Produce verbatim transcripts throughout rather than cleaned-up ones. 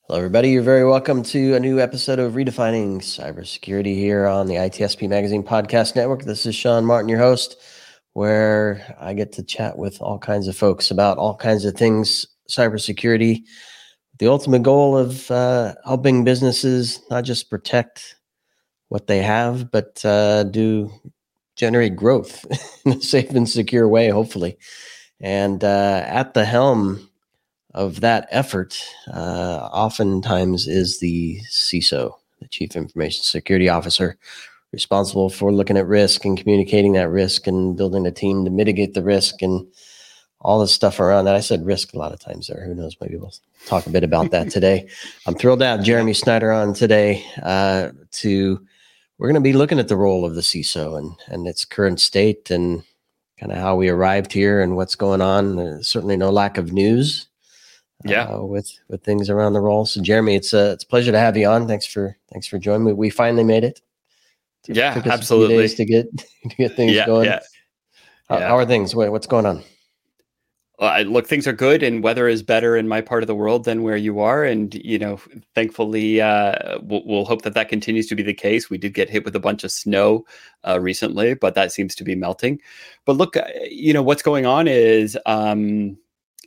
Hello, everybody. You're very welcome to a new episode of Redefining Cybersecurity here on the I T S P Magazine Podcast Network. This is Sean Martin, your host, where I get to chat with all kinds of folks about all kinds of things cybersecurity. The ultimate goal of uh, helping businesses not just protect what they have, but uh, do generate growth in a safe and secure way, hopefully. And uh, at the helm of that effort, uh, oftentimes is the C I S O, the Chief Information Security Officer, responsible for looking at risk and communicating that risk and building a team to mitigate the risk and all the stuff around that. I said risk a lot of times there. Who knows? Maybe we'll talk a bit about that today. I'm thrilled to have Jeremy Snyder on today. Uh, to we're going to be looking at the role of the C I S O and and its current state and kind of how we arrived here and what's going on. There's certainly no lack of news. Yeah, uh, with with things around the role. So, Jeremy, it's a it's a pleasure to have you on. Thanks for thanks for joining me. We finally made it. Took, yeah, took us absolutely. A few days to get to get things yeah, going. Yeah. How, yeah. how are things? What, what's going on? Well, I, look, things are good, and weather is better in my part of the world than where you are. And you know, thankfully, uh, we'll, we'll hope that that continues to be the case. We did get hit with a bunch of snow uh, recently, but that seems to be melting. But look, you know, what's going on is. Um,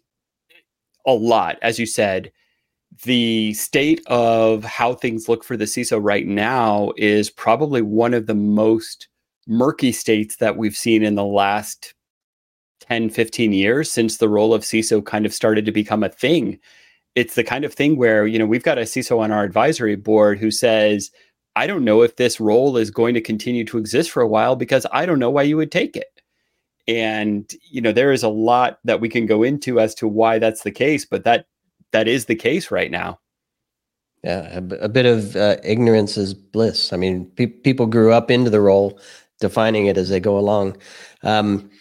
A lot, as you said, the state of how things look for the C I S O right now is probably one of the most murky states that we've seen in the last ten, fifteen years since the role of C I S O kind of started to become a thing. It's the kind of thing where, you know, we've got a C I S O on our advisory board who says, I don't know if this role is going to continue to exist for a while because I don't know why you would take it. And, you know, there is a lot that we can go into as to why that's the case, but that that is the case right now. Yeah, a, a bit of uh, ignorance is bliss. I mean, pe- people grew up into the role, defining it as they go along. Um,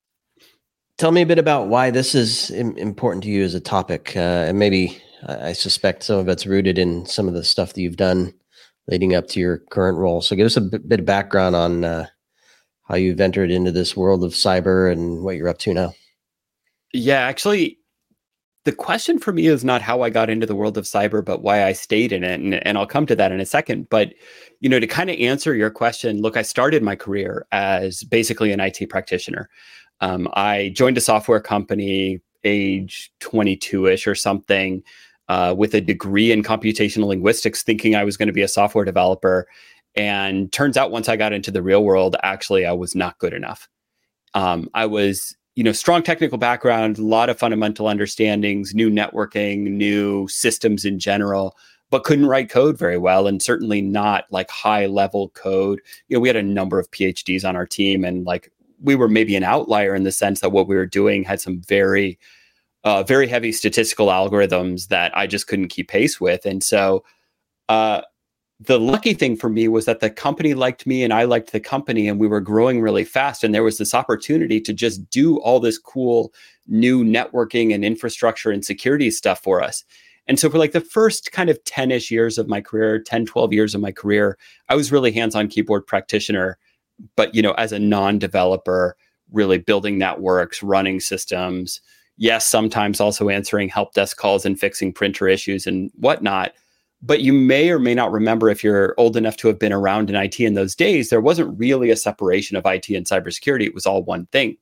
tell me a bit about why this is im- important to you as a topic. Uh, and maybe I suspect some of it's rooted in some of the stuff that you've done leading up to your current role. So give us a b- bit of background on uh, how you've entered into this world of cyber and what you're up to now. Yeah, actually, the question for me is not how I got into the world of cyber, but why I stayed in it. And, and I'll come to that in a second. But, you know, to kind of answer your question, look, I started my career as basically an I T practitioner. Um, I joined a software company age twenty-two-ish or something uh, with a degree in computational linguistics, thinking I was going to be a software developer. And turns out once I got into the real world, actually, I was not good enough. Um, I was, you know, strong technical background, a lot of fundamental understandings, new networking, new systems in general, but couldn't write code very well, and certainly not like high level code. You know, we had a number of P H Ds on our team, and like we were maybe an outlier in the sense that what we were doing had some very, uh, very heavy statistical algorithms that I just couldn't keep pace with. And so, uh, the lucky thing for me was that the company liked me and I liked the company, and we were growing really fast. And there was this opportunity to just do all this cool new networking and infrastructure and security stuff for us. And so for like the first kind of ten-ish years of my career, ten, twelve years of my career, I was really hands-on keyboard practitioner, but, you know, as a non-developer, really building networks, running systems. Yes, sometimes also answering help desk calls and fixing printer issues and whatnot. But you may or may not remember, if you're old enough to have been around in I T in those days, there wasn't really a separation of I T and cybersecurity. It was all one thing.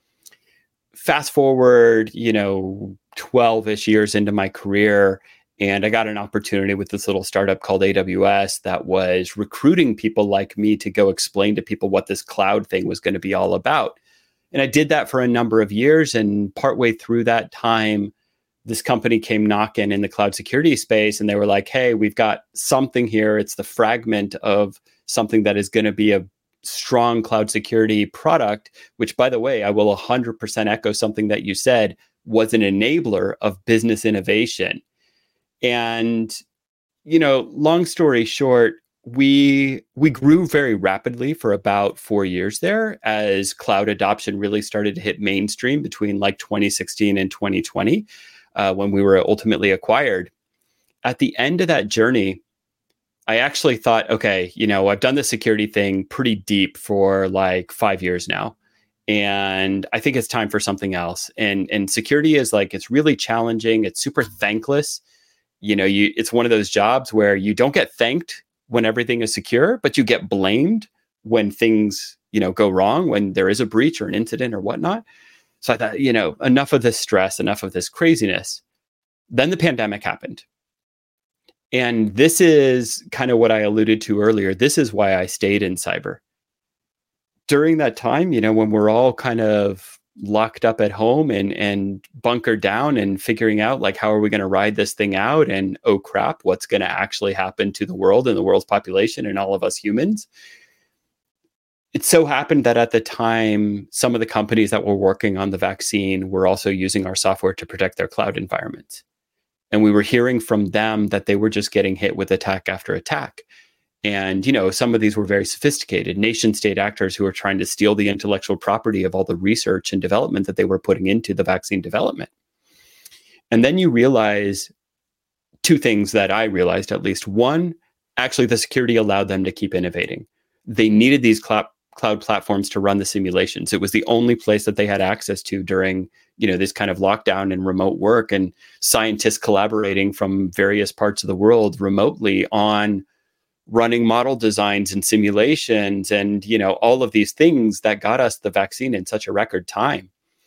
Fast forward, you know, twelve-ish years into my career, and I got an opportunity with this little startup called A W S that was recruiting people like me to go explain to people what this cloud thing was going to be all about. And I did that for a number of years, and partway through that time, this company came knocking in the cloud security space, and they were like, hey, we've got something here. It's the fragment of something that is going to be a strong cloud security product, which, by the way, I will one hundred percent echo something that you said, was an enabler of business innovation. And, you know, long story short, we we grew very rapidly for about four years there as cloud adoption really started to hit mainstream between like twenty sixteen and twenty twenty. Uh, when we were ultimately acquired. At the end of that journey, I actually thought, okay, you know, I've done the security thing pretty deep for like five years now. And I think it's time for something else. And, and security is like, it's really challenging. It's super thankless. You know, you it's one of those jobs where you don't get thanked when everything is secure, but you get blamed when things, you know, go wrong, when there is a breach or an incident or whatnot. So I thought, you know, enough of this stress, enough of this craziness. Then the pandemic happened. And this is kind of what I alluded to earlier. This is why I stayed in cyber. During that time, you know, when we're all kind of locked up at home and and bunkered down and figuring out like, how are we going to ride this thing out, and oh crap, what's going to actually happen to the world and the world's population and all of us humans. It so happened that at the time, some of the companies that were working on the vaccine were also using our software to protect their cloud environments. And we were hearing from them that they were just getting hit with attack after attack. And, you know, some of these were very sophisticated nation state actors who were trying to steal the intellectual property of all the research and development that they were putting into the vaccine development. And then you realize two things that I realized, at least. One, actually, the security allowed them to keep innovating. They needed these cloud cloud platforms to run the simulations. It was the only place that they had access to during, you know, this kind of lockdown and remote work, and scientists collaborating from various parts of the world remotely on running model designs and simulations and, you know, all of these things that got us the vaccine in such a record time.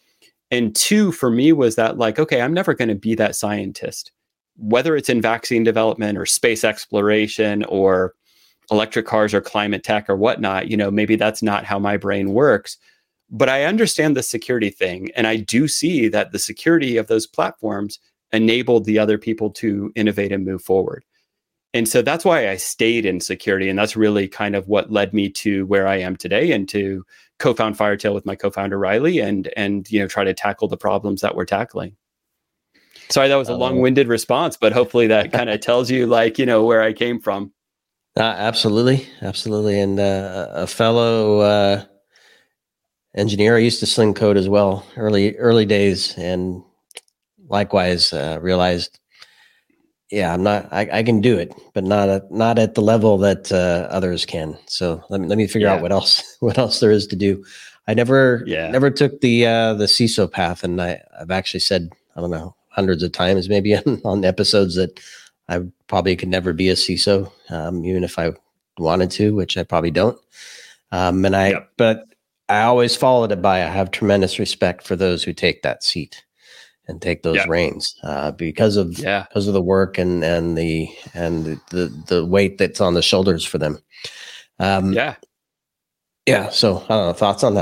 And two, for me, was that like, okay, I'm never going to be that scientist, whether it's in vaccine development or space exploration or electric cars or climate tech or whatnot. You know, maybe that's not how my brain works, but I understand the security thing. And I do see that the security of those platforms enabled the other people to innovate and move forward. And so that's why I stayed in security. And that's really kind of what led me to where I am today, and to co-found Firetail with my co-founder, Riley, and, and, you know, try to tackle the problems that we're tackling. Sorry, that was a long-winded response, but hopefully that kind of tells you, like, you know, where I came from. Uh, absolutely. Absolutely. And uh, a fellow uh, engineer, I used to sling code as well, early, early days. And likewise, uh, realized, yeah, I'm not, I, I can do it, but not at, not at the level that uh, others can. So let me, let me figure Yeah. out what else, what else there is to do. I never, Yeah. never took the, uh, the C I S O path. And I, I've actually said, I don't know, hundreds of times, maybe on, on episodes, that I probably could never be a C I S O, um, even if I wanted to, which I probably don't. Um, and I, yep. but I always followed it by, I have tremendous respect for those who take that seat and take those yeah. reins, uh, because of yeah. because of the work and and the and the, the the weight that's on the shoulders for them. Um, yeah, yeah. So I don't know, thoughts on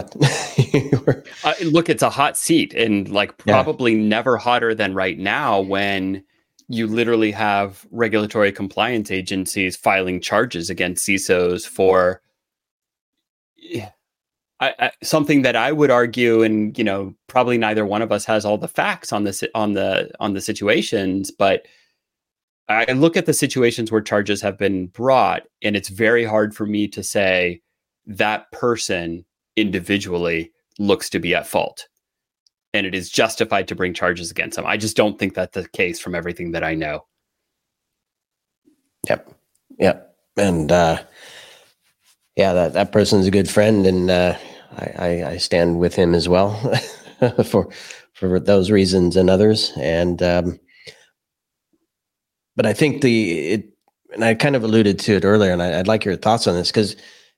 that. uh, look, it's a hot seat, and like probably yeah. never hotter than right now, when you literally have regulatory compliance agencies filing charges against C I S Os for. I, I, something that I would argue, and, you know, probably neither one of us has all the facts on this on the on the situations, but I look at the situations where charges have been brought, and it's very hard for me to say that person individually looks to be at fault, and it is justified to bring charges against them. I just don't think that's the case from everything that I know. Yep, yep, and uh, yeah, that that person's a good friend, and. Uh, I, I stand with him as well for for those reasons and others. And um, but I think the it, and I kind of alluded to it earlier, and I, I'd like your thoughts on this, because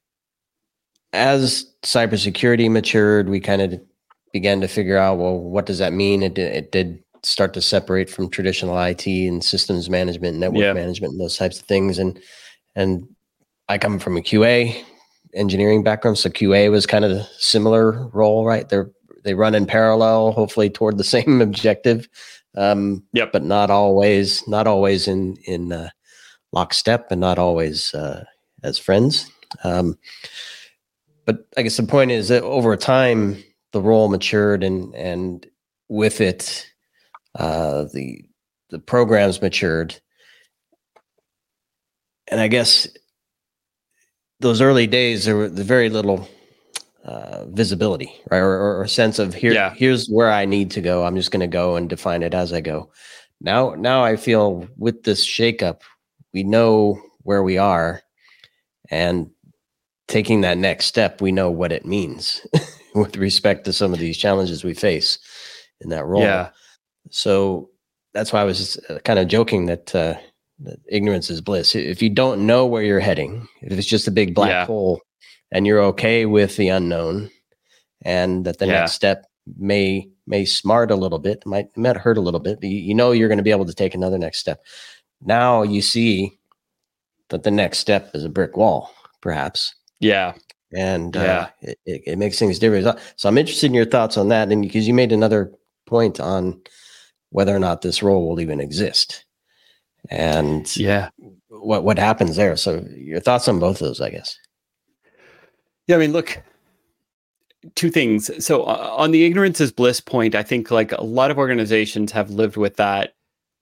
as cybersecurity matured, we kind of began to figure out, well, what does that mean? It it did start to separate from traditional I T and systems management, network yeah. management, and those types of things. And and I come from a Q A engineering background, so Q A was kind of a similar role, right? They're they run in parallel, hopefully toward the same objective, um, yep. but not always, not always in in uh, lockstep, and not always uh, as friends. Um, but I guess the point is that over time, the role matured, and and with it, uh, the the programs matured, and I guess. Those early days, there were very little uh, visibility, right, or, or, or sense of here. Yeah. Here's where I need to go. I'm just going to go and define it as I go. Now, now I feel with this shakeup, we know where we are, and taking that next step, we know what it means with respect to some of these challenges we face in that role. Yeah. So, that's why I was kind of joking that, uh, that ignorance is bliss. If you don't know where you're heading, if it's just a big black Yeah. hole and you're okay with the unknown, and that the Yeah. next step may may smart a little bit, might might hurt a little bit, but you, you know you're going to be able to take another next step. Now you see that the next step is a brick wall, perhaps. Yeah. And Yeah. uh, it, it, it makes things different. So I'm interested in your thoughts on that, and because you made another point on whether or not this role will even exist, and Yeah. what what happens there. So your thoughts on both of those, I guess. Yeah, I mean, look, two things. So uh, on the ignorance is bliss point, I think like a lot of organizations have lived with that.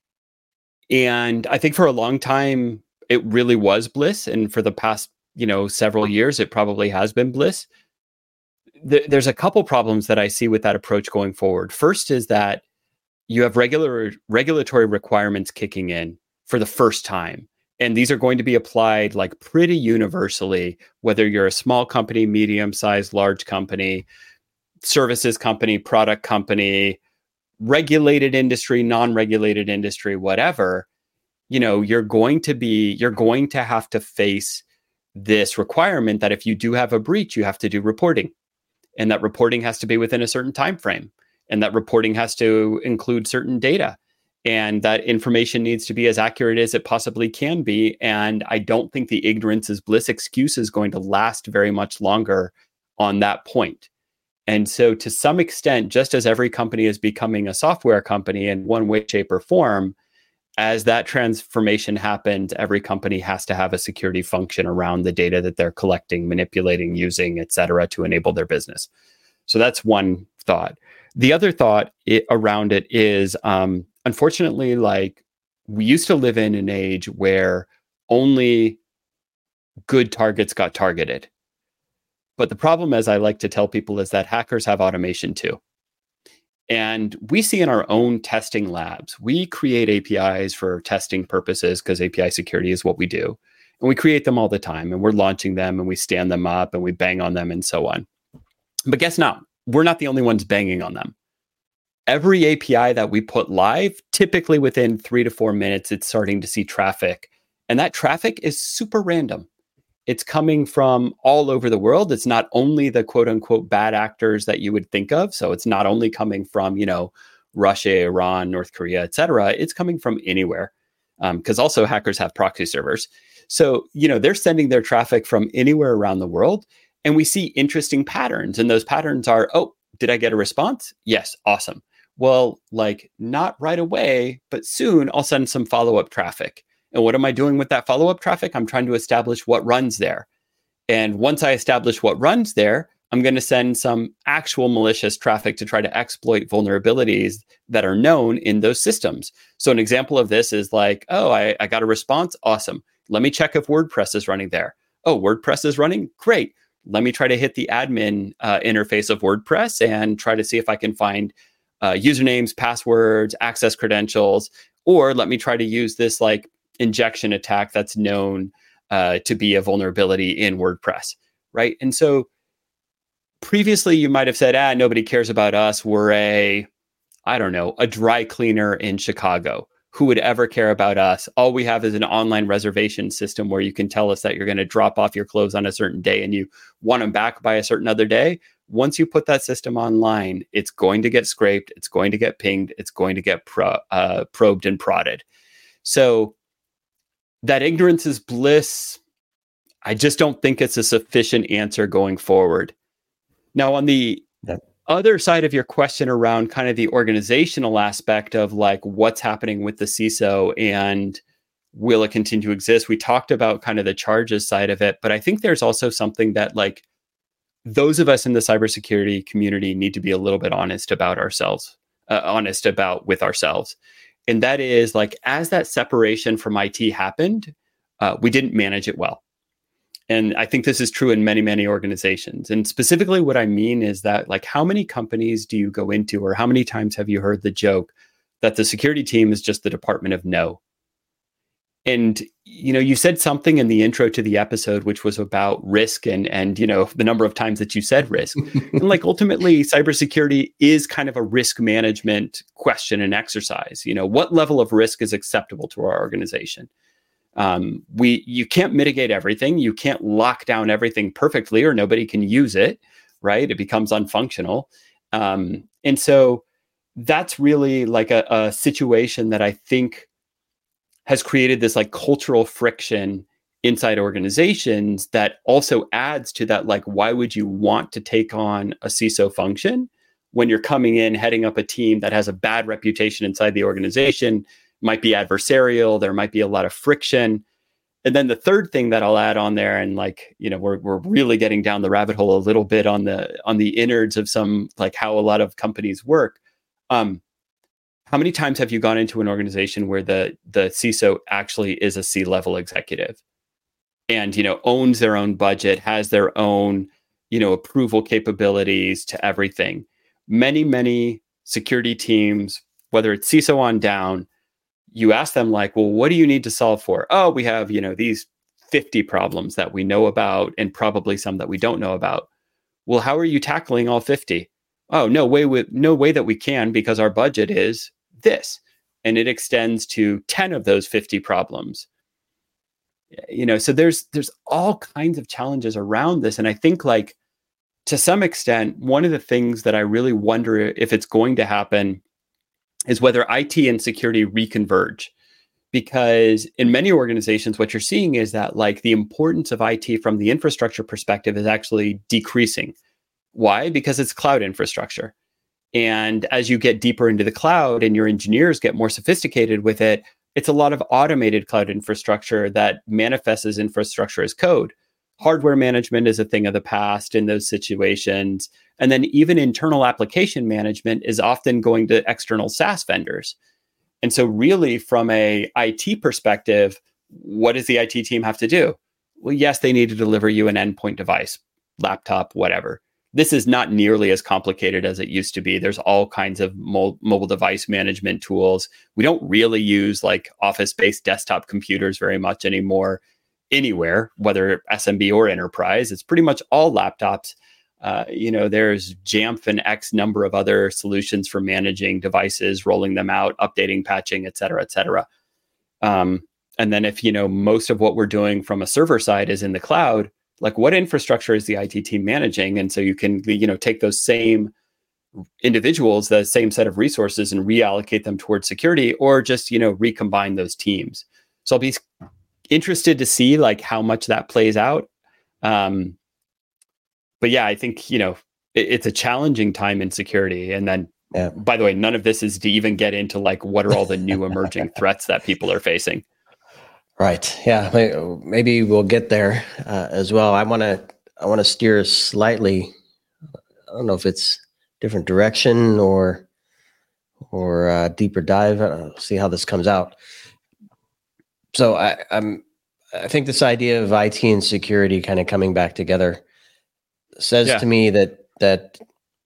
And I think for a long time, it really was bliss. And for the past, you know, several years, it probably has been bliss. Th- there's a couple problems that I see with that approach going forward. First is that you have regular regulatory requirements kicking in for the first time. And these are going to be applied like pretty universally, whether you're a small company, medium-sized, large company, services company, product company, regulated industry, non-regulated industry, whatever. You know, you're going to be, you're going to have to face this requirement that if you do have a breach, you have to do reporting. And that reporting has to be within a certain time frame. And that reporting has to include certain data. And that information needs to be as accurate as it possibly can be. And I don't think the ignorance is bliss excuse is going to last very much longer on that point. And so to some extent, just as every company is becoming a software company in one way, shape, or form, as that transformation happens, every company has to have a security function around the data that they're collecting, manipulating, using, et cetera, to enable their business. So that's one thought. The other thought it, around it is, um, unfortunately, like we used to live in an age where only good targets got targeted. But the problem, as I like to tell people, is that hackers have automation too. And we see in our own testing labs, we create A P Is for testing purposes because A P I security is what we do. And we create them all the time, and we're launching them, and we stand them up, and we bang on them, and so on. But guess not, we're not the only ones banging on them. Every A P I that we put live, typically within three to four minutes, it's starting to see traffic. And that traffic is super random. It's coming from all over the world. It's not only the quote unquote bad actors that you would think of. So it's not only coming from, you know, Russia, Iran, North Korea, et cetera. It's coming from anywhere because um, also hackers have proxy servers. So, you know, they're sending their traffic from anywhere around the world. And we see interesting patterns. And those patterns are, oh, did I get a response? Yes. Awesome. Well, like not right away, but soon I'll send some follow-up traffic. And what am I doing with that follow-up traffic? I'm trying to establish what runs there. And once I establish what runs there, I'm going to send some actual malicious traffic to try to exploit vulnerabilities that are known in those systems. So an example of this is like, oh, I, I got a response. Awesome. Let me check if WordPress is running there. Oh, WordPress is running? Great. Let me try to hit the admin uh, interface of WordPress and try to see if I can find uh, usernames, passwords, access credentials, or let me try to use this like injection attack that's known uh, to be a vulnerability in WordPress, right? And so previously you might have said, ah, nobody cares about us. We're a, I don't know, a dry cleaner in Chicago. Who would ever care about us? All we have is an online reservation system where you can tell us that you're going to drop off your clothes on a certain day and you want them back by a certain other day. Once you put that system online, it's going to get scraped. It's going to get pinged. It's going to get pro- uh, probed and prodded. So that ignorance is bliss. I just don't think it's a sufficient answer going forward. Now, on the yep. other side of your question around kind of the organizational aspect of like what's happening with the C I S O and will it continue to exist? We talked about kind of the charges side of it, but I think there's also something that like those of us in the cybersecurity community need to be a little bit honest about ourselves, uh, honest about with ourselves. And that is like, as that separation from I T happened, uh, we didn't manage it well. And I think this is true in many, many organizations. And specifically what I mean is that like, how many companies do you go into, or how many times have you heard the joke that the security team is just the department of no? And, you know, you said something in the intro to the episode, which was about risk and, and, you know, the number of times that you said risk. And like, ultimately, cybersecurity is kind of a risk management question and exercise. You know, what level of risk is acceptable to our organization? Um, we, you can't mitigate everything. You can't lock down everything perfectly or nobody can use it, right? It becomes unfunctional. Um, and so that's really like a, a situation that I think has created this like cultural friction inside organizations that also adds to that. Like, why would you want to take on a C I S O function when you're coming in, heading up a team that has a bad reputation inside the organization, might be adversarial, there might be a lot of friction. And then the third thing that I'll add on there, and like, you know, we're we're really getting down the rabbit hole a little bit on the on the innards of some, like how a lot of companies work. Um, How many times have you gone into an organization where the the C I S O actually is a C-level executive and, you know, owns their own budget, has their own, you know, approval capabilities to everything? Many, many security teams, whether it's C I S O on down, you ask them like, well, what do you need to solve for? Oh, we have, you know, these fifty problems that we know about and probably some that we don't know about. Well, how are you tackling all fifty? Oh, no way, we, no way that we can, because our budget is this, and it extends to ten of those fifty problems. You know, so there's there's all kinds of challenges around this. And I think, like, to some extent, one of the things that I really wonder if it's going to happen is whether I T and security reconverge. Because in many organizations, what you're seeing is that, like, the importance of I T from the infrastructure perspective is actually decreasing. Why? Because it's cloud infrastructure. And as you get deeper into the cloud and your engineers get more sophisticated with it, it's a lot of automated cloud infrastructure that manifests as infrastructure as code. Hardware management is a thing of the past in those situations. And then even internal application management is often going to external SaaS vendors. And so really, from a I T perspective, what does the I T team have to do? Well, yes, they need to deliver you an endpoint device, laptop, whatever. This is not nearly as complicated as it used to be. There's all kinds of mo- mobile device management tools. We don't really use like office-based desktop computers very much anymore anywhere, whether S M B or enterprise. It's pretty much all laptops. Uh, you know, there's Jamf and X number of other solutions for managing devices, rolling them out, updating, patching, et cetera, et cetera. Um, and then if, you know, most of what we're doing from a server side is in the cloud, like, what infrastructure is the I T team managing? And so you can, you know, take those same individuals, the same set of resources, and reallocate them towards security, or just, you know, recombine those teams. So I'll be interested to see like how much that plays out. Um, but yeah, I think, you know, it, it's a challenging time in security. And then, yeah. By the way, none of this is to even get into like what are all the new emerging threats that people are facing. Right. Yeah. Maybe we'll get there uh, as well. I want to. I want to steer slightly. I don't know if it's different direction or or uh, deeper dive. I'll see how this comes out. So I, I'm. I think this idea of I T and security kind of coming back together says yeah. to me that that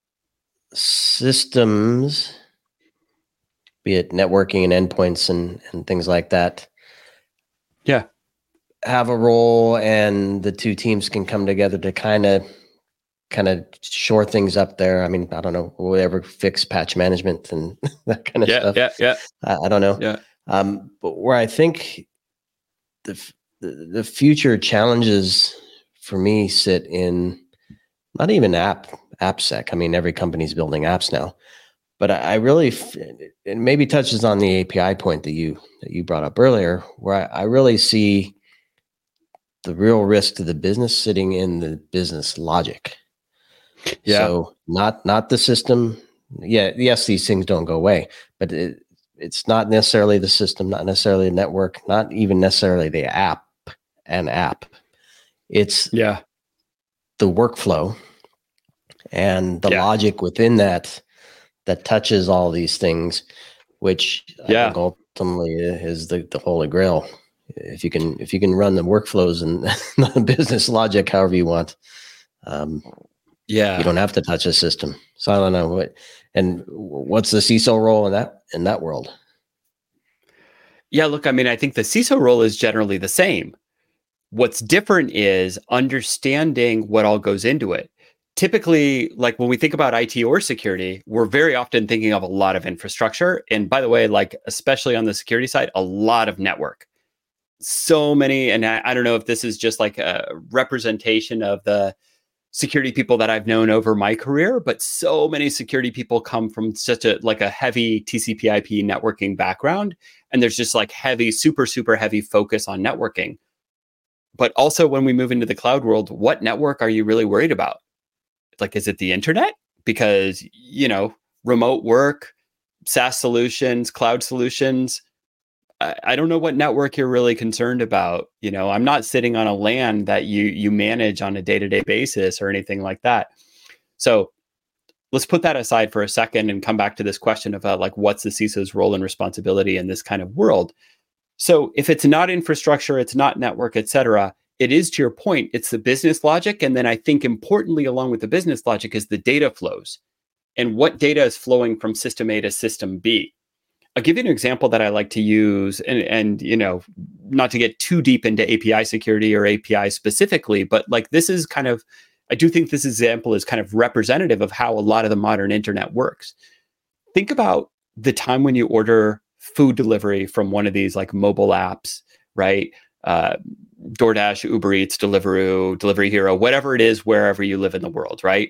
systems, be it networking and endpoints and and things like that, yeah, have a role, and the two teams can come together to kind of kind of shore things up there. I mean, I don't know, whatever, fix patch management and that kind of yeah, stuff. Yeah, yeah, I, I don't know. Yeah. Um, but where I think the, the the future challenges for me sit in not even app AppSec. I mean, every company's building apps now. But I really, it maybe touches on the A P I point that you that you brought up earlier, where I, I really see the real risk to the business sitting in the business logic. Yeah. So not not the system. Yeah, yes, these things don't go away, but it, it's not necessarily the system, not necessarily the network, not even necessarily the app and app. It's yeah the workflow and the yeah. logic within that that touches all these things, which yeah. I think ultimately is the, the holy grail. If you can, if you can run the workflows and the business logic, however you want, um, yeah, you don't have to touch a system. So I don't know what, and what's the C I S O role in that, in that world? Yeah, look, I mean, I think the C I S O role is generally the same. What's different is understanding what all goes into it. Typically, like when we think about I T or security, we're very often thinking of a lot of infrastructure. And by the way, like especially on the security side, a lot of network. So many, and I, I don't know if this is just like a representation of the security people that I've known over my career, but so many security people come from such a like a heavy T C P I P networking background. And there's just like heavy, super, super heavy focus on networking. But also when we move into the cloud world, what network are you really worried about? Like, is it the internet? Because, you know, remote work, SaaS solutions, cloud solutions, I, I don't know what network you're really concerned about. You know, I'm not sitting on a LAN that you you manage on a day-to-day basis or anything like that. So let's put that aside for a second and come back to this question of uh, like, what's the C I S O's role and responsibility in this kind of world? So if it's not infrastructure, it's not network, et cetera, it is, to your point, it's the business logic. And then I think importantly, along with the business logic is the data flows and what data is flowing from system A to system B. I'll give you an example that I like to use and, and, you know, not to get too deep into A P I security or A P I specifically, but like this is kind of, I do think this example is kind of representative of how a lot of the modern internet works. Think about the time when you order food delivery from one of these like mobile apps, right? Uh, DoorDash, Uber Eats, Deliveroo, Delivery Hero, whatever it is, wherever you live in the world, right?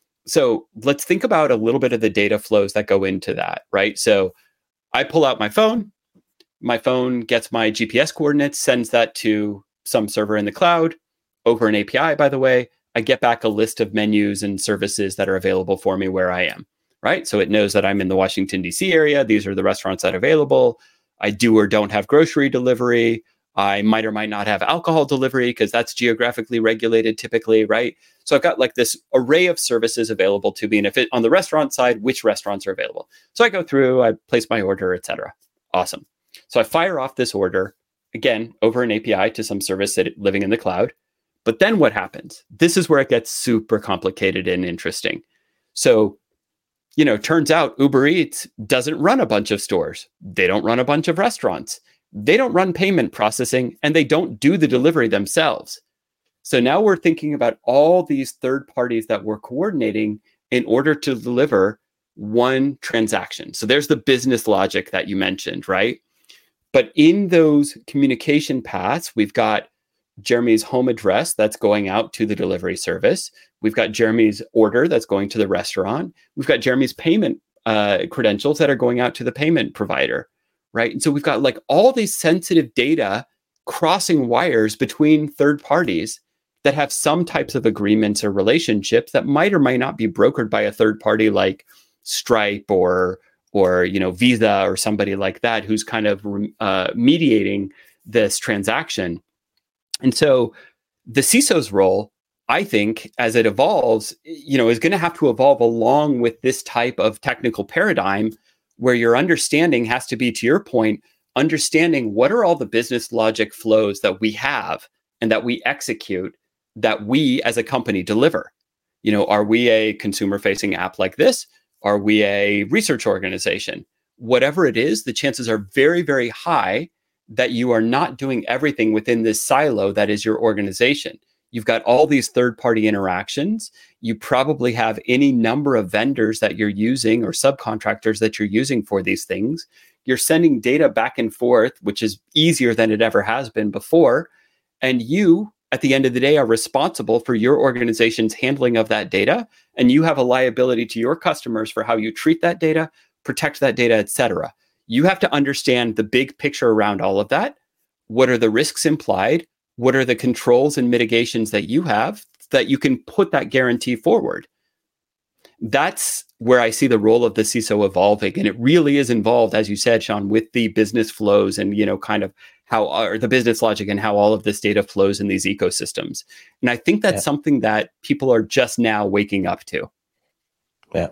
So let's think about a little bit of the data flows that go into that, right? So I pull out my phone, my phone gets my G P S coordinates, sends that to some server in the cloud over an A P I, by the way. I get back a list of menus and services that are available for me where I am, right? So it knows that I'm in the Washington, D C area. These are the restaurants that are available. I do or don't have grocery delivery. I might or might not have alcohol delivery because that's geographically regulated typically, right? So I've got like this array of services available to me. And if it on the restaurant side, which restaurants are available? So I go through, I place my order, et cetera. Awesome. So I fire off this order, again, over an A P I to some service that living in the cloud. But then what happens? This is where it gets super complicated and interesting. So, you know, turns out Uber Eats doesn't run a bunch of stores. They don't run a bunch of restaurants. They don't run payment processing, and they don't do the delivery themselves. So now we're thinking about all these third parties that we're coordinating in order to deliver one transaction. So there's the business logic that you mentioned, right? But in those communication paths, we've got Jeremy's home address that's going out to the delivery service. We've got Jeremy's order that's going to the restaurant. We've got Jeremy's payment uh, credentials that are going out to the payment provider, right? And so we've got like all these sensitive data crossing wires between third parties that have some types of agreements or relationships that might or might not be brokered by a third party like Stripe or or you know Visa or somebody like that who's kind of uh, mediating this transaction. And so the C I S O's role, I think, as it evolves, you know, is going to have to evolve along with this type of technical paradigm where your understanding has to be, to your point, understanding what are all the business logic flows that we have and that we execute that we as a company deliver. You know, are we a consumer-facing app like this? Are we a research organization? Whatever it is, the chances are very, very high that you are not doing everything within this silo that is your organization. You've got all these third-party interactions. You probably have any number of vendors that you're using or subcontractors that you're using for these things. You're sending data back and forth, which is easier than it ever has been before. And you, at the end of the day, are responsible for your organization's handling of that data. And you have a liability to your customers for how you treat that data, protect that data, et cetera. You have to understand the big picture around all of that. What are the risks implied? What are the controls and mitigations that you have that you can put that guarantee forward? That's where I see the role of the C I S O evolving. And it really is involved, as you said, Sean, with the business flows and, you know, kind of how, or the business logic and how all of this data flows in these ecosystems. And I think that's yeah. something that people are just now waking up to. Yeah.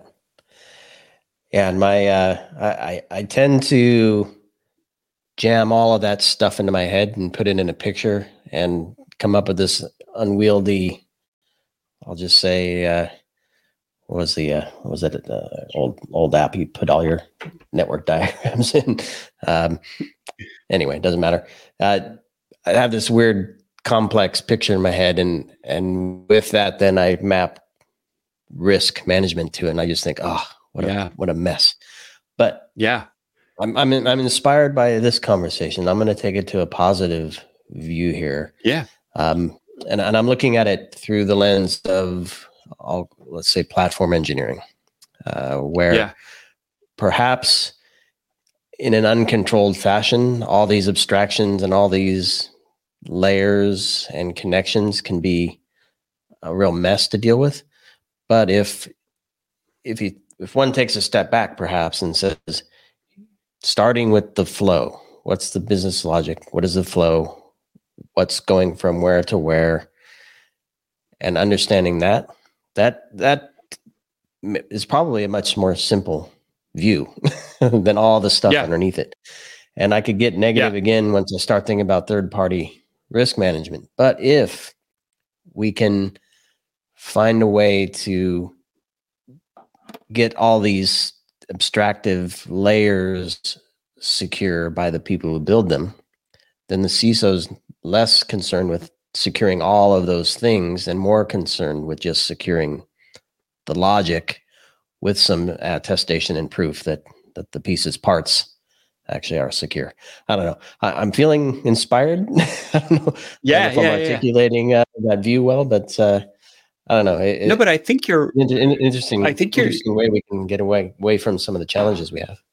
Yeah. And my, uh, I, I tend to jam all of that stuff into my head and put it in a picture and come up with this unwieldy, I'll just say, uh, what was the, uh, what was that uh, old, old app you put all your network diagrams in? Um, anyway, it doesn't matter. Uh, I have this weird complex picture in my head, and and with that, then I map risk management to it, and I just think, oh, what yeah. a what a mess. But yeah, I'm I'm I'm inspired by this conversation. I'm going to take it to a positive view here. Yeah, um, and and I'm looking at it through the lens of, I'll, let's say, platform engineering, uh, where yeah. perhaps in an uncontrolled fashion, all these abstractions and all these layers and connections can be a real mess to deal with. But if if you if one takes a step back, perhaps, and says, starting with the flow, what's the business logic? What is the flow? What's going from where to where? And understanding that, that that is probably a much more simple view than all the stuff yeah. underneath it. And I could get negative yeah. again once I start thinking about third-party risk management. But if we can find a way to get all these abstractive layers secure by the people who build them, then the C I S O's less concerned with securing all of those things and more concerned with just securing the logic with some attestation and proof that that the pieces, parts, actually are secure. I don't know. I, I'm feeling inspired. I don't know, yeah, I don't know if yeah, I'm articulating yeah. uh, that view well, but uh, I don't know. It, no, but I think you're in, in, interesting. I think interesting you're, way we can get away away from some of the challenges we have.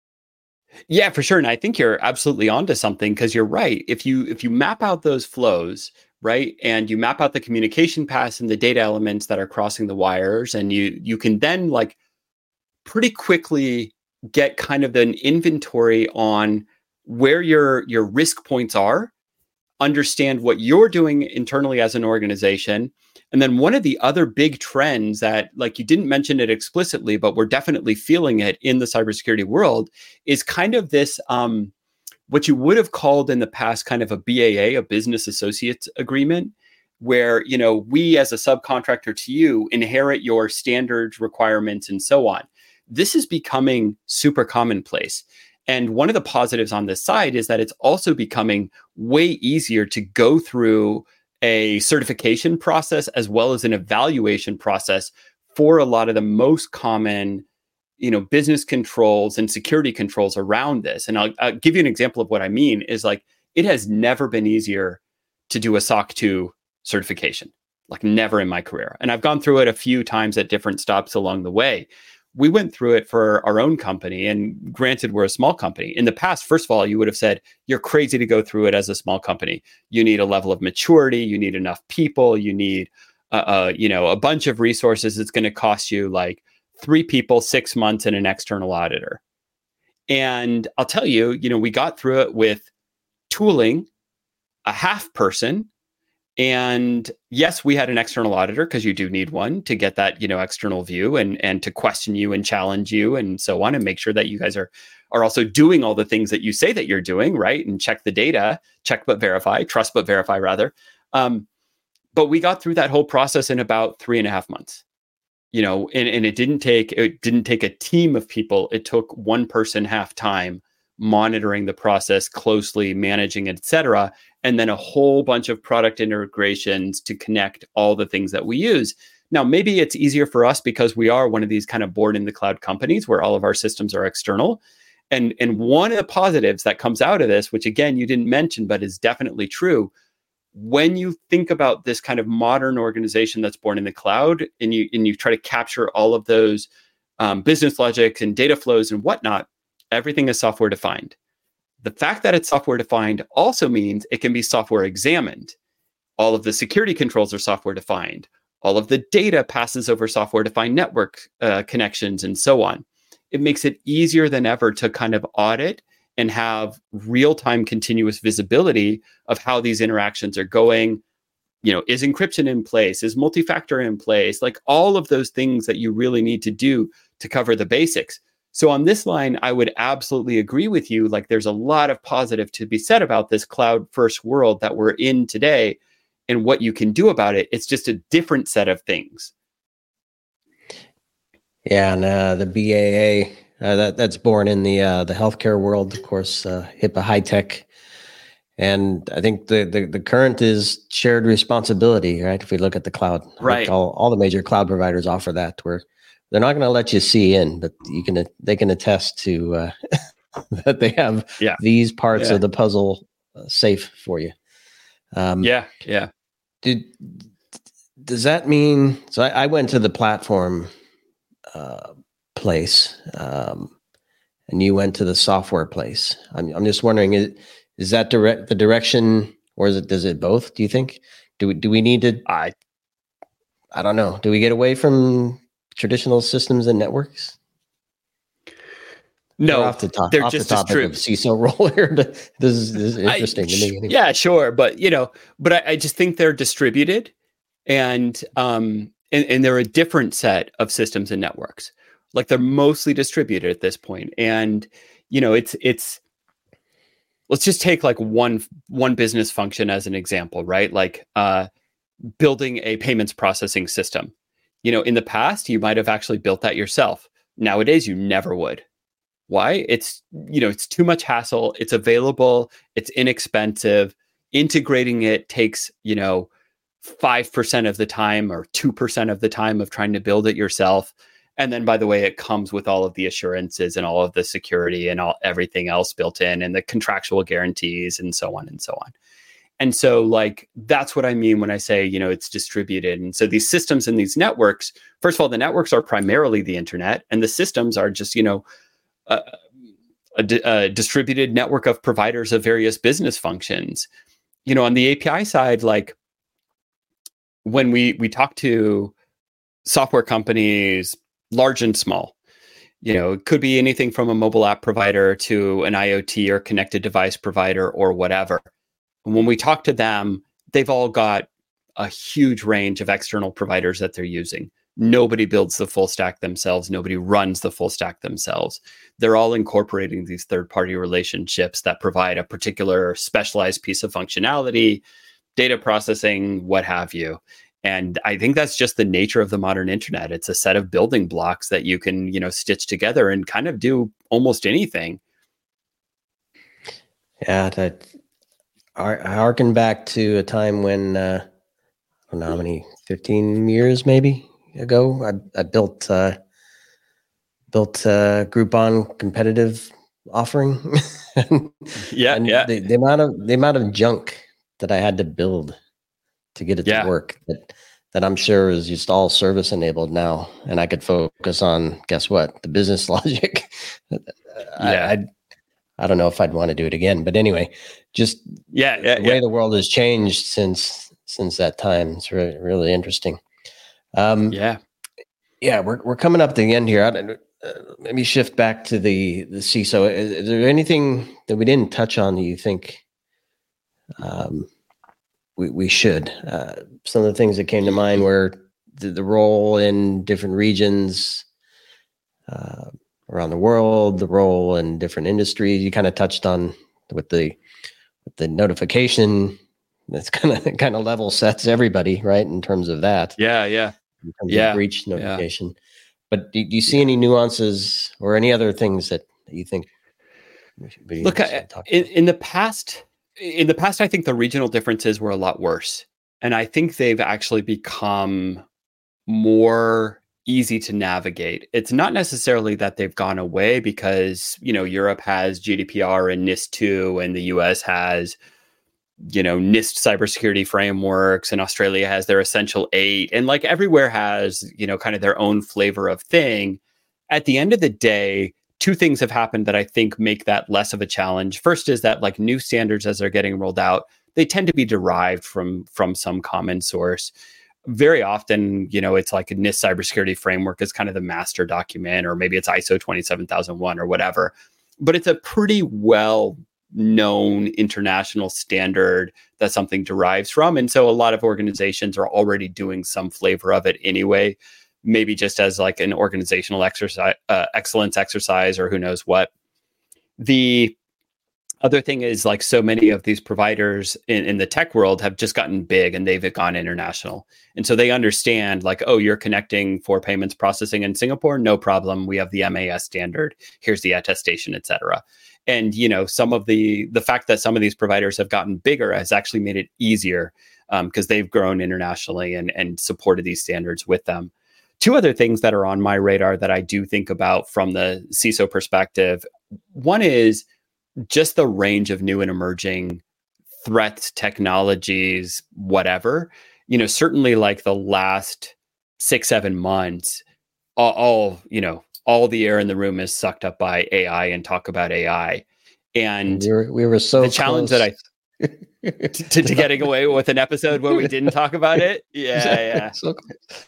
Yeah, for sure. And I think you're absolutely onto something, because you're right. If you if you map out those flows, right, and you map out the communication paths and the data elements that are crossing the wires, and you you can then like pretty quickly get kind of an inventory on where your your risk points are, understand what you're doing internally as an organization. And then one of the other big trends that, like, you didn't mention it explicitly, but we're definitely feeling it in the cybersecurity world, is kind of this, um, what you would have called in the past kind of a B A A, a business associates agreement, where, you know, we as a subcontractor to you inherit your standards, requirements, and so on. This is becoming super commonplace. And one of the positives on this side is that it's also becoming way easier to go through a certification process as well as an evaluation process for a lot of the most common, you know, business controls and security controls around this. And I'll, I'll give you an example of what I mean is, like, it has never been easier to do a S O C two certification, like never in my career. And I've gone through it a few times at different stops along the way. We went through it for our own company, and granted, we're a small company. In the past, first of all, you would have said, you're crazy to go through it as a small company. You need a level of maturity. You need enough people. You need, uh, uh, you know, a bunch of resources. It's going to cost you like three people, six months, and an external auditor. And I'll tell you, you know, we got through it with tooling, a half person. And yes, we had an external auditor, because you do need one to get that, you know, external view and and to question you and challenge you and so on, and make sure that you guys are are also doing all the things that you say that you're doing, right? And check the data, check but verify, trust but verify rather. Um, but we got through that whole process in about three and a half months. You know, and, and it didn't take it didn't take a team of people. It took one person half time monitoring the process closely, managing it, et cetera, and then a whole bunch of product integrations to connect all the things that we use. Now, maybe it's easier for us because we are one of these kind of born in the cloud companies where all of our systems are external. And, and one of the positives that comes out of this, which again, you didn't mention, but is definitely true, when you think about this kind of modern organization that's born in the cloud, and you, and you try to capture all of those um, business logics and data flows and whatnot, everything is software defined. The fact that it's software defined also means it can be software examined. All of the security controls are software defined. All of the data passes over software defined network uh, connections and so on. It makes it easier than ever to kind of audit and have real-time continuous visibility of how these interactions are going. You know, is encryption in place? Is multi-factor in place? Like all of those things that you really need to do to cover the basics. So on this line, I would absolutely agree with you. Like, there's a lot of positive to be said about this cloud first world that we're in today and what you can do about it. It's just a different set of things. Yeah, and uh, the B A A Uh, that that's born in the uh, the healthcare world, of course, uh, HIPAA high tech, and I think the, the the current is shared responsibility, right? If we look at the cloud, I Right. think all, all the major cloud providers offer that, where they're not going to let you see in, but you can they can attest to uh, that they have Yeah. these parts Yeah. of the puzzle uh, safe for you. Um, yeah. Yeah. Did does that mean? So I, I went to the platform uh, place. Um, and you went to the software place. I'm I'm just wondering, is, is that direct the direction, or is it does it both? Do you think? Do we do we need to? I I don't know. Do we get away from traditional systems and networks? no, We're off the top they're off the just as topic true. of C I S O role here. This is, this is interesting I, to me. Anyway. Yeah, sure, but you know, but I, I just think they're distributed, and um, and, and they're a different set of systems and networks. Like they're mostly distributed at this point, and you know, it's it's. Let's just take like one one business function as an example, right? Like uh, building a payments processing system. You know, in the past, you might have actually built that yourself. Nowadays, you never would. Why? It's, you know, it's too much hassle. It's available. It's inexpensive. Integrating it takes, you know, five percent of the time or two percent of the time of trying to build it yourself. And then, by the way, it comes with all of the assurances and all of the security and all everything else built in and the contractual guarantees and so on and so on. And so, like, that's what I mean when I say, you know, it's distributed. And so these systems and these networks, first of all, the networks are primarily the internet, and the systems are just, you know, a, a, a distributed network of providers of various business functions. You know, on the A P I side, like when we we talk to software companies, large and small, you know, it could be anything from a mobile app provider to an IoT or connected device provider or whatever. And when we talk to them, they've all got a huge range of external providers that they're using. Nobody builds the full stack themselves. Nobody runs the full stack themselves. They're all incorporating these third-party relationships that provide a particular specialized piece of functionality, data processing, what have you. And I think that's just the nature of the modern internet. It's a set of building blocks that you can, you know, stitch together and kind of do almost anything. Yeah, that I harken back to a time when uh, I don't know how many, fifteen years maybe ago. I I built uh, built a Groupon competitive offering. and, Yeah, and yeah, the, the amount of the amount of junk that I had to build to get it yeah. to work that that I'm sure is just all service enabled now, and I could focus on, guess what, the business logic. Yeah. I, I I don't know if I'd want to do it again, but anyway, just yeah, yeah the way yeah. the world has changed since since that time. It's really really interesting. Um, yeah. Yeah, we're we're coming up to the end here. I don't, uh, let me shift back to the the C I S O. Is, is there anything that we didn't touch on that you think um, we we should? Uh, some of the things that came to mind were the, the role in different regions uh, around the world, the role in different industries. You kind of touched on with the with the notification. That's kind of kind of level sets everybody, right, in terms of that. Yeah, yeah. In terms yeah, of breach notification. Yeah. But do, do you see yeah. any nuances or any other things that, that you think we should be Look, I, in, in the past, in the past, I think the regional differences were a lot worse. And I think they've actually become more easy to navigate. It's not necessarily that they've gone away because, you know, Europe has G D P R and NIST two, and the U S has, you know, NIST cybersecurity frameworks, and Australia has their Essential Eight, and like everywhere has, you know, kind of their own flavor of thing. At the end of the day, two things have happened that I think make that less of a challenge. First is that like new standards as they're getting rolled out, they tend to be derived from from some common source. Very often, you know, it's like a NIST cybersecurity framework is kind of the master document, or maybe it's I S O twenty-seven thousand one or whatever. But it's a pretty well known international standard that something derives from. And so a lot of organizations are already doing some flavor of it anyway, maybe just as like an organizational exercise, uh, excellence exercise, or who knows what. The Other thing is like so many of these providers in, in the tech world have just gotten big and they've gone international. And so they understand like, oh, you're connecting for payments processing in Singapore? No problem. We have the M A S standard. Here's the attestation, et cetera. And, you know, some of the, the fact that some of these providers have gotten bigger has actually made it easier because um, they've grown internationally and, and supported these standards with them. Two other things that are on my radar that I do think about from the C I S O perspective. One is just the range of new and emerging threats, technologies, whatever. You know, certainly like the last six, seven months, all, all you know, all the air in the room is sucked up by A I and talk about A I. And we were, we were so the challenge close. that I to, to getting away with an episode where we didn't talk about it. Yeah, yeah. So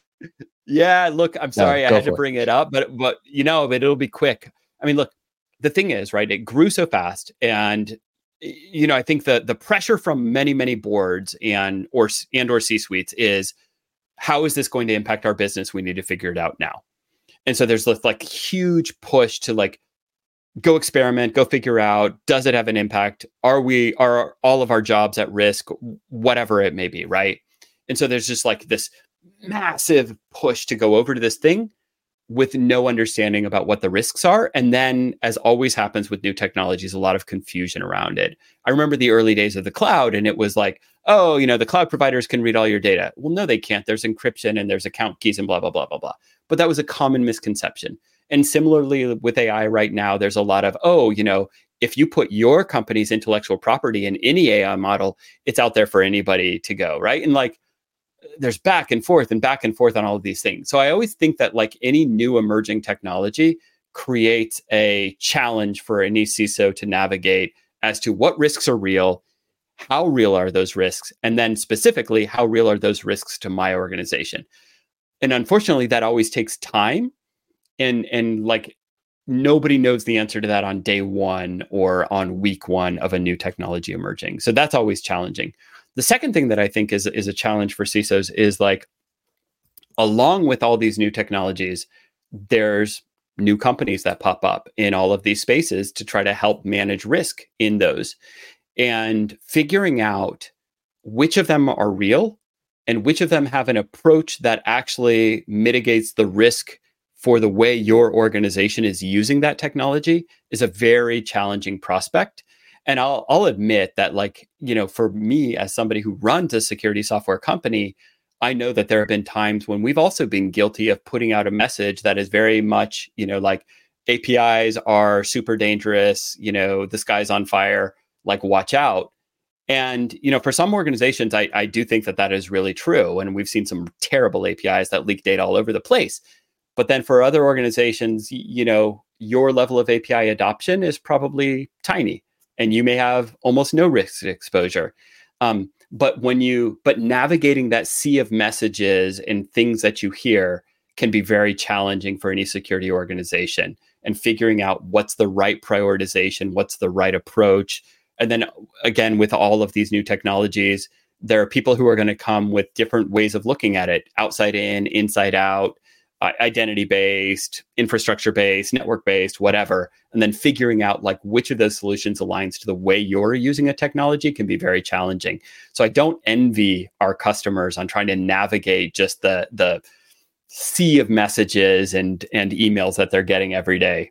yeah, look, I'm sorry no, I had to it. bring it up, but but you know, but it'll be quick. I mean, look, the thing is, right, it grew so fast. And, you know, I think the the pressure from many, many boards and or and or C-suites is, how is this going to impact our business? We need to figure it out now. And so there's this like huge push to like, go experiment, go figure out, does it have an impact? Are we, are all of our jobs at risk? Whatever it may be, right? And so there's just like this massive push to go over to this thing with no understanding about what the risks are. And then, as always happens with new technologies, a lot of confusion around it. I remember the early days of the cloud, and it was like, oh, you know, the cloud providers can read all your data. Well, no, they can't. There's encryption and there's account keys and blah, blah, blah, blah, blah. But that was a common misconception. And similarly with A I right now, there's a lot of, oh, you know, if you put your company's intellectual property in any A I model, it's out there for anybody to go, right? And like, there's back and forth and back and forth on all of these things. So I always think that like any new emerging technology creates a challenge for any C I S O to navigate as to what risks are real, how real are those risks, and then specifically, how real are those risks to my organization? And unfortunately, that always takes time. And, and like nobody knows the answer to that on day one or on week one of a new technology emerging. So that's always challenging. The second thing that I think is, is a challenge for C I S Os is like, along with all these new technologies, there's new companies that pop up in all of these spaces to try to help manage risk in those. And figuring out which of them are real and which of them have an approach that actually mitigates the risk for the way your organization is using that technology is a very challenging prospect. And I'll I'll admit that, like, you know, for me as somebody who runs a security software company, I know that there have been times when we've also been guilty of putting out a message that is very much, you know, like A P Is are super dangerous, you know, the sky's on fire, like watch out. And, you know, for some organizations, I, I do think that that is really true. And we've seen some terrible A P Is that leak data all over the place. But then for other organizations, you know, your level of A P I adoption is probably tiny. And you may have almost no risk exposure. Um, but when you, but navigating that sea of messages and things that you hear can be very challenging for any security organization, and figuring out what's the right prioritization, what's the right approach. And then again, with all of these new technologies, there are people who are going to come with different ways of looking at it, outside in, inside out, Uh, identity-based, infrastructure-based, network-based, whatever, and then figuring out like which of those solutions aligns to the way you're using a technology can be very challenging. So I don't envy our customers on trying to navigate just the the sea of messages and and emails that they're getting every day.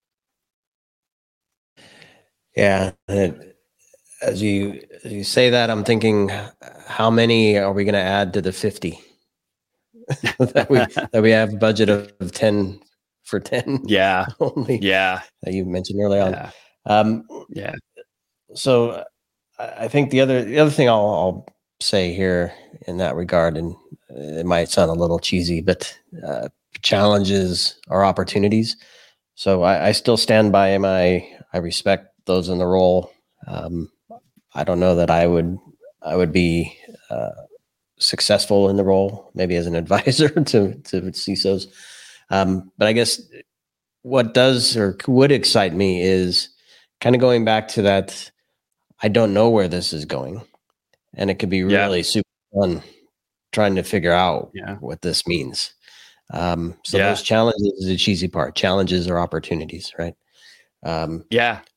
Yeah, and as you as you say that, I'm thinking, how many are we going to add to the fifty? that we that we have a budget of, of ten for ten. Yeah, only. Yeah, that you mentioned early on. Yeah. Um, yeah. So I think the other the other thing I'll, I'll say here in that regard, and it might sound a little cheesy, but uh, challenges are opportunities. So I, I still stand by my. I respect those in the role. Um, I don't know that I would I would be. Uh, successful in the role, maybe as an advisor to, to C I S Os. Um, but I guess what does or would excite me is kind of going back to that, I don't know where this is going. And it could be really yeah. super fun trying to figure out yeah. what this means. Um, so yeah. those challenges is the cheesy part. Challenges are opportunities, right? Um, yeah.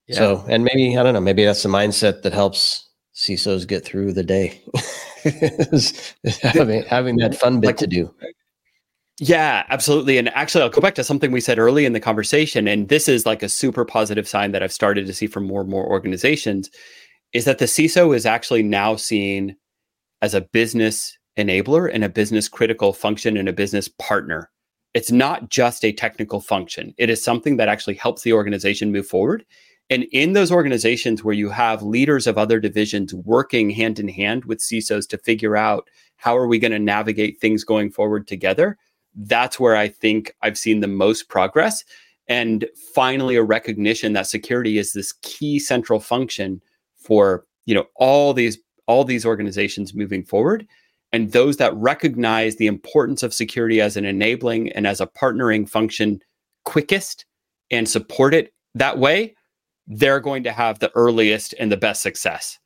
Yeah. So, and maybe, I don't know, maybe that's the mindset that helps C I S Os get through the day. is, is having, having that fun bit like, to do. Yeah, absolutely. And actually, I'll go back to something we said early in the conversation. And this is like a super positive sign that I've started to see from more and more organizations, is that the C I S O is actually now seen as a business enabler and a business critical function and a business partner. It's not just a technical function. It is something that actually helps the organization move forward. And in those organizations where you have leaders of other divisions working hand in hand with C I S Os to figure out how are we going to navigate things going forward together, that's where I think I've seen the most progress. And finally, a recognition that security is this key central function for, you know, all these all these organizations moving forward. And those that recognize the importance of security as an enabling and as a partnering function quickest and support it that way, they're going to have the earliest and the best success.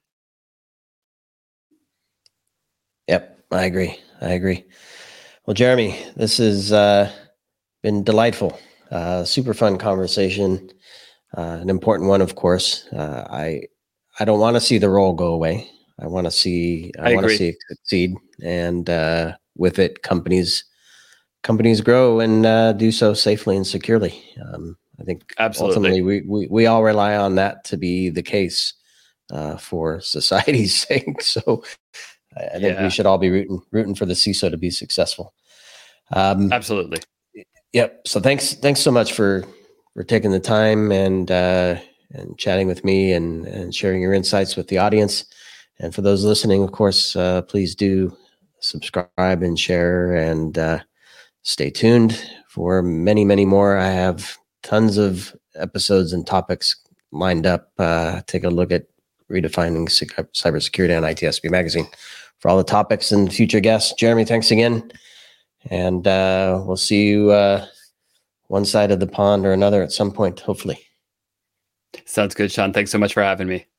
Yep, I agree. I agree. Well, Jeremy, this has uh, been delightful. Uh, super fun conversation. Uh, an important one, of course. Uh, I I don't want to see the role go away. I want to see I, I want to see it succeed, and uh, with it, companies companies grow and uh, do so safely and securely. Um, I think Absolutely. ultimately we, we we all rely on that to be the case uh, for society's sake. So I think yeah. we should all be rooting rooting for the C I S O to be successful. Um, Absolutely. Yep. So thanks thanks so much for for taking the time and uh, and chatting with me and and sharing your insights with the audience. And for those listening, of course, uh, please do subscribe and share and uh, stay tuned for many, many more. I have tons of episodes and topics lined up. Uh, take a look at Redefining Cybersecurity on I T S P Magazine for all the topics and future guests. Jeremy, thanks again. And uh, we'll see you uh, one side of the pond or another at some point, hopefully. Sounds good, Sean. Thanks so much for having me.